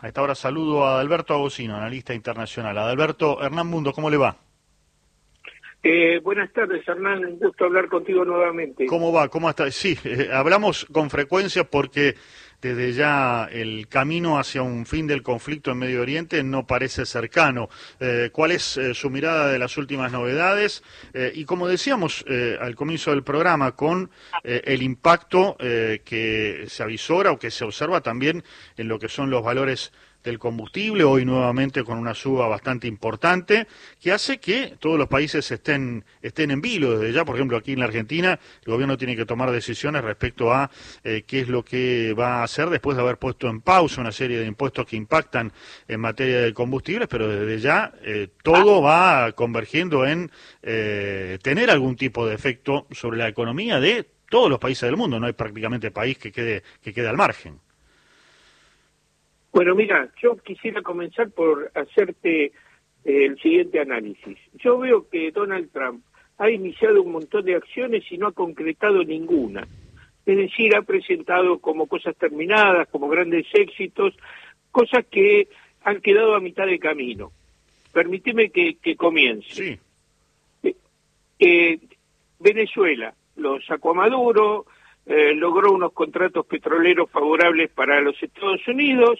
A esta hora saludo a Adalberto Agosino, analista internacional. Adalberto, Hernán Mundo, ¿cómo le va? Buenas tardes, Hernán, un gusto hablar contigo nuevamente. ¿Cómo va? ¿Cómo está? Sí, hablamos con frecuencia porque desde ya el camino hacia un fin del conflicto en Medio Oriente no parece cercano. ¿Cuál es su mirada de las últimas novedades? Y como decíamos al comienzo del programa, con el impacto que se avisora o que se observa también en lo que son los valores del combustible, hoy nuevamente con una suba bastante importante, que hace que todos los países estén en vilo desde ya. Por ejemplo, aquí en la Argentina, el gobierno tiene que tomar decisiones respecto a qué es lo que va a hacer después de haber puesto en pausa una serie de impuestos que impactan en materia de combustibles, pero desde ya todo va convergiendo en tener algún tipo de efecto sobre la economía de todos los países del mundo. No hay prácticamente país que quede al margen. Bueno, mira, yo quisiera comenzar por hacerte el siguiente análisis. Yo veo que Donald Trump ha iniciado un montón de acciones y no ha concretado ninguna. Es decir, ha presentado como cosas terminadas, como grandes éxitos, cosas que han quedado a mitad de camino. Permíteme que comience. Sí. Venezuela lo sacó a Maduro, logró unos contratos petroleros favorables para los Estados Unidos,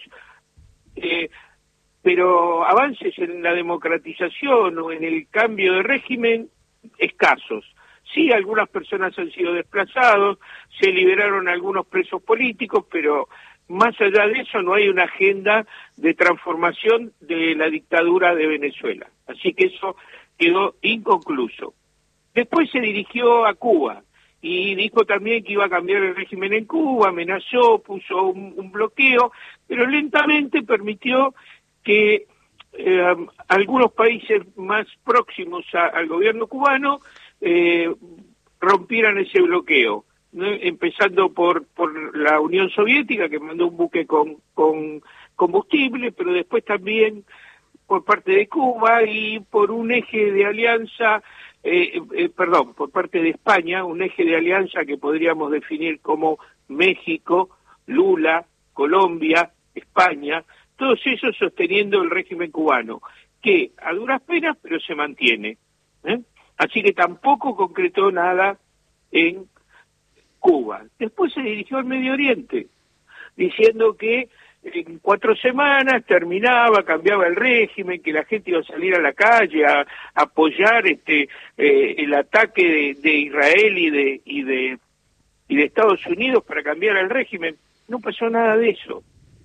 pero avances en la democratización o en el cambio de régimen escasos. Sí, algunas personas han sido desplazados, se liberaron algunos presos políticos, pero más allá de eso no hay una agenda de transformación de la dictadura de Venezuela. Así que eso quedó inconcluso. Después se dirigió a Cuba y dijo también que iba a cambiar el régimen en Cuba, amenazó, puso un bloqueo, pero lentamente permitió que algunos países más próximos al gobierno cubano rompieran ese bloqueo, ¿no? Empezando por la Unión Soviética, que mandó un buque con combustible, pero después también por parte de Cuba y por un eje de alianza, por parte de España, un eje de alianza que podríamos definir como México, Lula, Colombia, España, todos esos sosteniendo el régimen cubano, que a duras penas, pero se mantiene. Así que tampoco concretó nada en Cuba. Después se dirigió al Medio Oriente, diciendo que en 4 semanas terminaba, cambiaba el régimen, que la gente iba a salir a la calle a apoyar el ataque de Israel y de Estados Unidos para cambiar el régimen. No pasó nada de eso.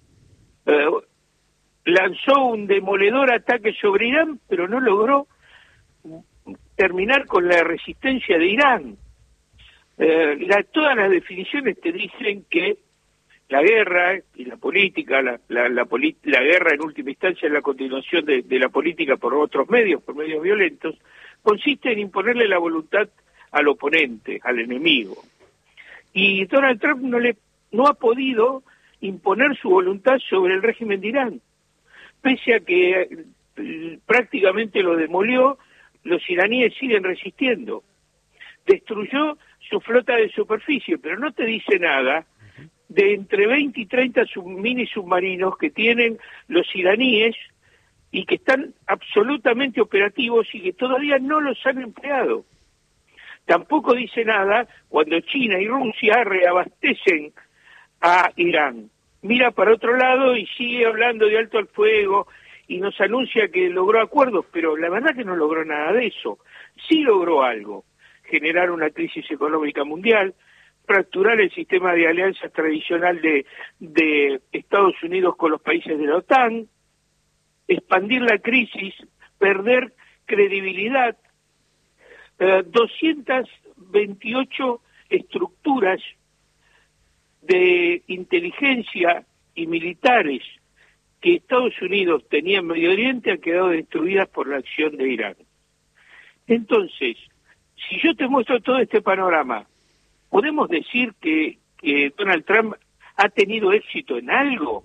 Lanzó un demoledor ataque sobre Irán, pero no logró terminar con la resistencia de Irán. Todas las definiciones te dicen que la guerra y la política, la guerra en última instancia es la continuación de la política por otros medios, por medios violentos, consiste en imponerle la voluntad al oponente, al enemigo. Y Donald Trump no ha podido imponer su voluntad sobre el régimen de Irán. Pese a que prácticamente lo demolió, los iraníes siguen resistiendo. Destruyó su flota de superficie, pero no te dice nada de entre 20 y 30 mini submarinos que tienen los iraníes y que están absolutamente operativos y que todavía no los han empleado. Tampoco dice nada cuando China y Rusia reabastecen a Irán. Mira para otro lado y sigue hablando de alto al fuego y nos anuncia que logró acuerdos, pero la verdad que no logró nada de eso. Sí logró algo, generar una crisis económica mundial, fracturar el sistema de alianzas tradicional de Estados Unidos con los países de la OTAN, expandir la crisis, perder credibilidad, 228 estructuras de inteligencia y militares que Estados Unidos tenía en Medio Oriente han quedado destruidas por la acción de Irán. Entonces, si yo te muestro todo este panorama, ¿podemos decir que Donald Trump ha tenido éxito en algo?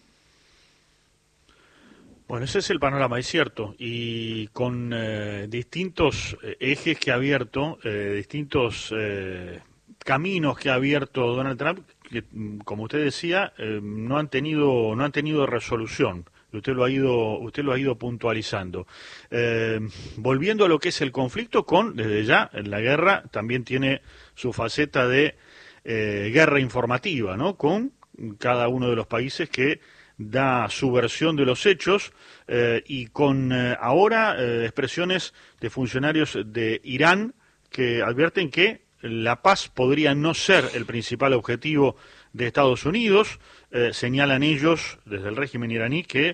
Bueno, ese es el panorama, es cierto, y con distintos ejes que ha abierto, distintos caminos que ha abierto Donald Trump, que, como usted decía, no han tenido resolución. Usted lo ha ido puntualizando. Volviendo a lo que es el conflicto, desde ya, la guerra también tiene su faceta de guerra informativa, ¿no? Con cada uno de los países que da su versión de los hechos y con ahora expresiones de funcionarios de Irán que advierten que la paz podría no ser el principal objetivo de Estados Unidos. Señalan ellos, desde el régimen iraní, que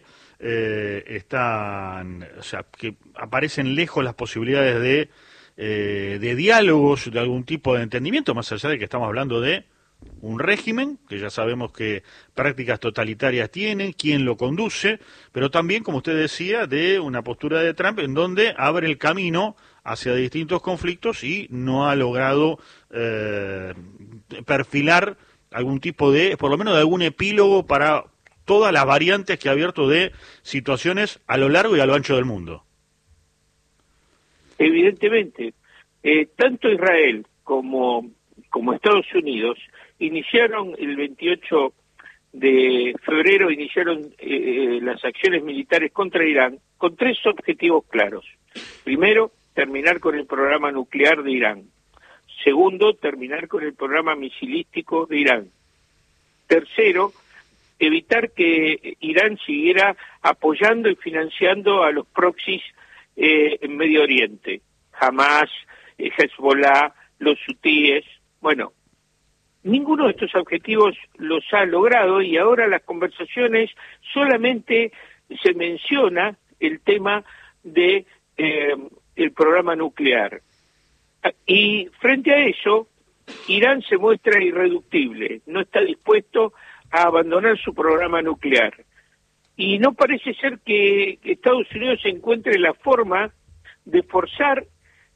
que aparecen lejos las posibilidades de diálogos, de algún tipo de entendimiento, más allá de que estamos hablando de un régimen, que ya sabemos que prácticas totalitarias tienen, quién lo conduce, pero también, como usted decía, de una postura de Trump en donde abre el camino hacia distintos conflictos y no ha logrado perfilar algún tipo de, por lo menos de algún epílogo para todas las variantes que ha abierto de situaciones a lo largo y a lo ancho del mundo. Evidentemente, tanto Israel como Estados Unidos iniciaron el 28 de febrero, las acciones militares contra Irán con tres objetivos claros. Primero, terminar con el programa nuclear de Irán. Segundo, terminar con el programa misilístico de Irán. Tercero, evitar que Irán siguiera apoyando y financiando a los proxies en Medio Oriente. Hamas, Hezbollah, los hutíes. Bueno, ninguno de estos objetivos los ha logrado y ahora las conversaciones solamente se menciona el tema de el programa nuclear. Y frente a eso, Irán se muestra irreductible, no está dispuesto a abandonar su programa nuclear. Y no parece ser que Estados Unidos encuentre la forma de forzar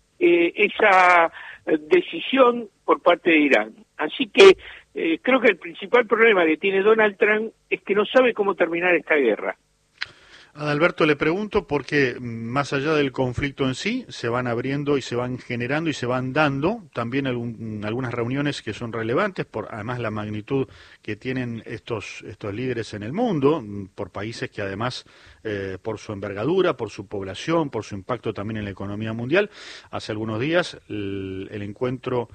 esa decisión por parte de Irán. Así que creo que el principal problema que tiene Donald Trump es que no sabe cómo terminar esta guerra. Adalberto, le pregunto porque más allá del conflicto en sí, se van abriendo y se van generando y se van dando también algunas reuniones que son relevantes, por además la magnitud que tienen estos líderes en el mundo, por países que además, por su envergadura, por su población, por su impacto también en la economía mundial. Hace algunos días el encuentro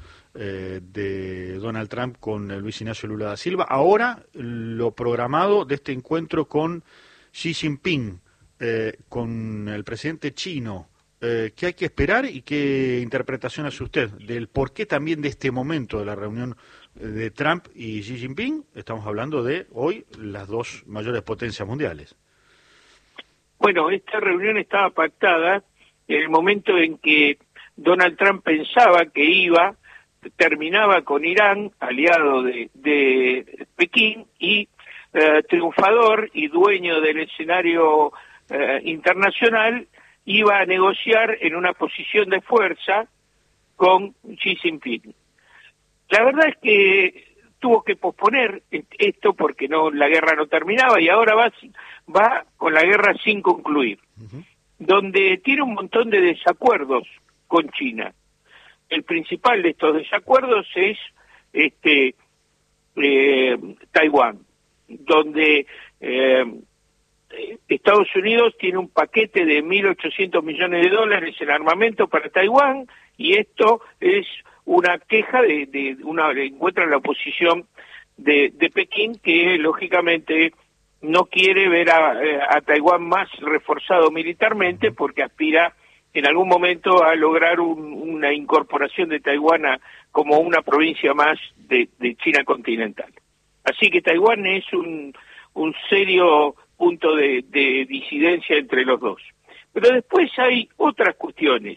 de Donald Trump con Luis Ignacio Lula da Silva. Ahora lo programado de este encuentro con Xi Jinping, con el presidente chino, ¿qué hay que esperar y qué interpretación hace usted del porqué también de este momento de la reunión de Trump y Xi Jinping? Estamos hablando de hoy las dos mayores potencias mundiales. Bueno, esta reunión estaba pactada en el momento en que Donald Trump pensaba que terminaba con Irán, aliado de Pekín, y triunfador y dueño del escenario internacional, iba a negociar en una posición de fuerza con Xi Jinping. La verdad es que tuvo que posponer esto porque la guerra no terminaba y ahora va con la guerra sin concluir, donde tiene un montón de desacuerdos con China. El principal de estos desacuerdos es Taiwán, donde Estados Unidos tiene un paquete de $1.800 millones en armamento para Taiwán, y esto es una queja encuentra la oposición de Pekín, que lógicamente no quiere ver a Taiwán más reforzado militarmente, porque aspira en algún momento a lograr una incorporación de Taiwán como una provincia más de China continental. Así que Taiwán es un serio punto de disidencia entre los dos. Pero después hay otras cuestiones.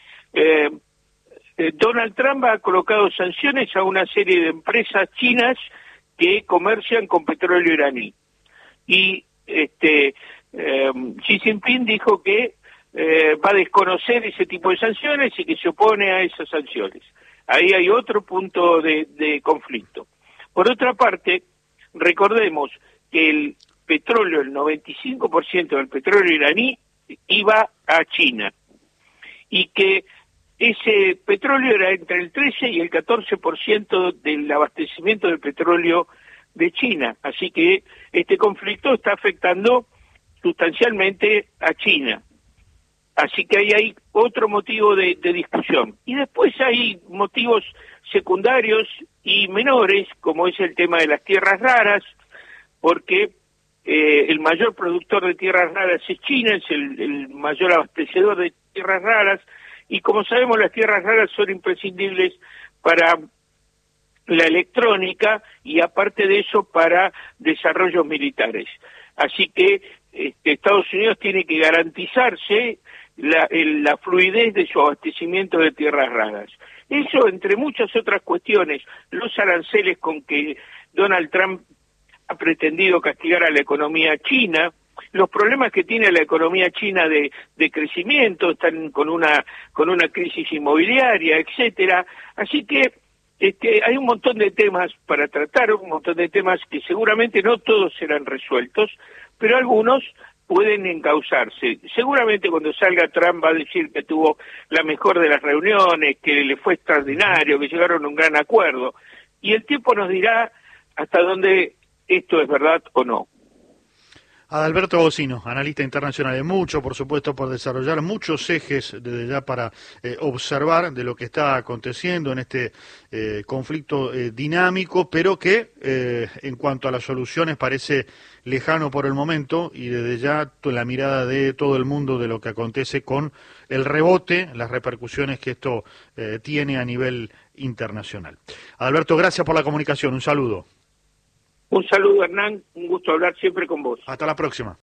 Donald Trump ha colocado sanciones a una serie de empresas chinas que comercian con petróleo iraní. Y Xi Jinping dijo que va a desconocer ese tipo de sanciones y que se opone a esas sanciones. Ahí hay otro punto de conflicto. Por otra parte, recordemos que el petróleo, el 95% del petróleo iraní iba a China, y que ese petróleo era entre el 13 y el 14% del abastecimiento del petróleo de China. Así que este conflicto está afectando sustancialmente a China. Así que ahí hay otro motivo de discusión. Y después hay motivos secundarios y menores, como es el tema de las tierras raras, porque el mayor productor de tierras raras es China, es el mayor abastecedor de tierras raras, y como sabemos las tierras raras son imprescindibles para la electrónica y aparte de eso para desarrollos militares. Así que Estados Unidos tiene que garantizarse la fluidez de su abastecimiento de tierras raras. Eso, entre muchas otras cuestiones, los aranceles con que Donald Trump ha pretendido castigar a la economía china, los problemas que tiene la economía china de crecimiento, están con una crisis inmobiliaria, etcétera. Así que hay un montón de temas para tratar, un montón de temas que seguramente no todos serán resueltos, pero algunos pueden encauzarse. Seguramente cuando salga Trump va a decir que tuvo la mejor de las reuniones, que le fue extraordinario, que llegaron a un gran acuerdo. Y el tiempo nos dirá hasta dónde esto es verdad o no. Adalberto Bocino, analista internacional, de mucho, por supuesto, por desarrollar muchos ejes desde ya para observar de lo que está aconteciendo en este conflicto dinámico, pero que en cuanto a las soluciones parece lejano por el momento, y desde ya la mirada de todo el mundo de lo que acontece con el rebote, las repercusiones que esto tiene a nivel internacional. Adalberto, gracias por la comunicación, un saludo. Un saludo, Hernán, un gusto hablar siempre con vos. Hasta la próxima.